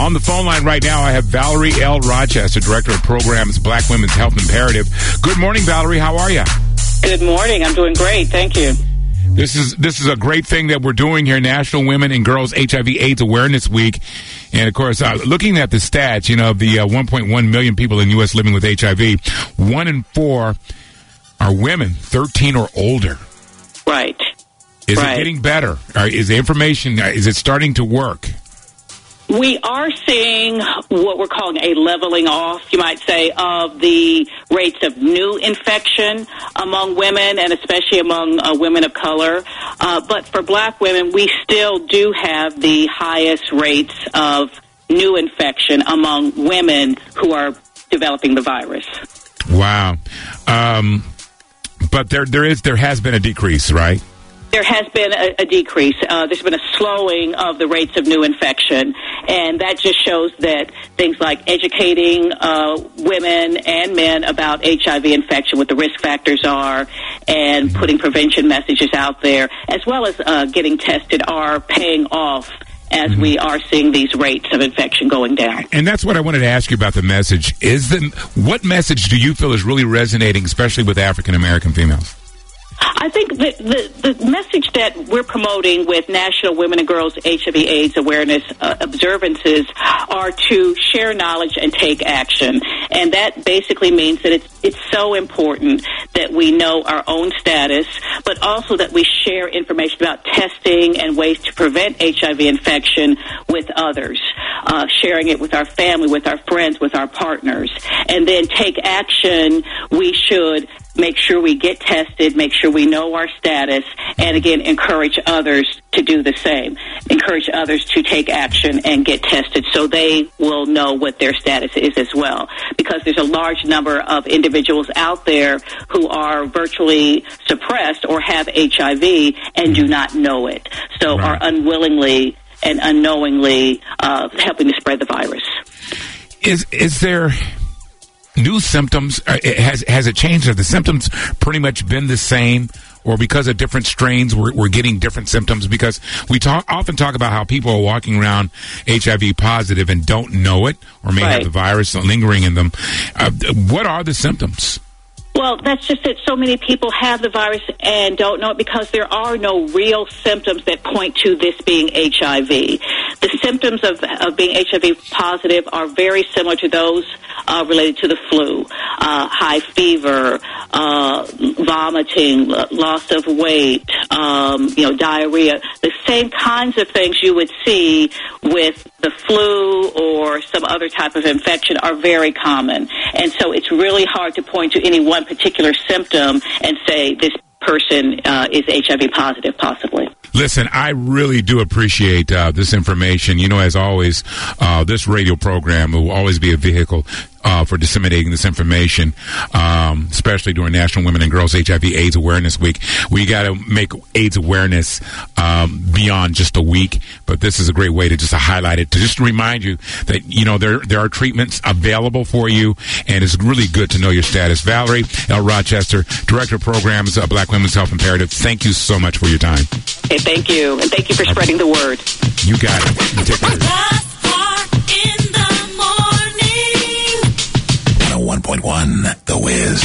On the phone line right now, I have Valerie L. Rochester, Director of Programs, Black Women's Health Imperative. Good morning, Valerie. How are you? Good morning. I'm doing great. Thank you. This is a great thing that we're doing here, National Women and Girls HIV/AIDS Awareness Week. And, of course, looking at the stats, the 1.1 million people in the U.S. living with HIV, 1 in 4 are women, 13 or older. Right. Is it getting better? Is the information, is it starting to work? We are seeing what we're calling a leveling off, you might say, of the rates of new infection among women and especially among women of color. But for black women, we still do have the highest rates of new infection among women who are developing the virus. Wow. But there has been a decrease, right? There has been a decrease. There's been a slowing of the rates of new infection, and that just shows that things like educating women and men about HIV infection, what the risk factors are, and putting prevention messages out there, as well as getting tested, are paying off as we are seeing these rates of infection going down. And that's what I wanted to ask you about the message. What message do you feel is really resonating, especially with African-American females? I think the message that we're promoting with National Women and Girls HIV/AIDS Awareness observances are to share knowledge and take action. And that basically means that it's so important that we know our own status, but also that we share information about testing and ways to prevent HIV infection with others, sharing it with our family, with our friends, with our partners. And then take action. We should make sure we get tested, make sure we know our status, and again, encourage others to do the same. Encourage others to take action and get tested so they will know what their status is as well. Because there's a large number of individuals out there who are virtually suppressed or have HIV and do not know it. So are unwillingly and unknowingly helping to spread the virus. Is there new symptoms? Has it changed? Have the symptoms pretty much been the same? Or because of different strains, we're getting different symptoms? Because we often talk about how people are walking around HIV positive and don't know it, or may have the virus lingering in them. What are the symptoms? Well, that's just it. So many people have the virus and don't know it because there are no real symptoms that point to this being HIV. The symptoms of being HIV positive are very similar to those related to the flu. High fever, vomiting, loss of weight, diarrhea. The same kinds of things you would see with the flu or some other type of infection are very common. And so it's really hard to point to any one particular symptom and say this person is HIV positive, possibly. Listen, I really do appreciate this information. As always, this radio program will always be a vehicle for disseminating this information, especially during National Women and Girls HIV/AIDS Awareness Week. We got to make AIDS awareness beyond just a week, but this is a great way to just highlight it, to just remind you that, there are treatments available for you, and it's really good to know your status. Valerie L. Rochester, Director of Programs, Black Women's Health Imperative, thank you so much for your time. Hey, thank you, and thank you for spreading the word. You got it. You take care. 101.1 The Wiz.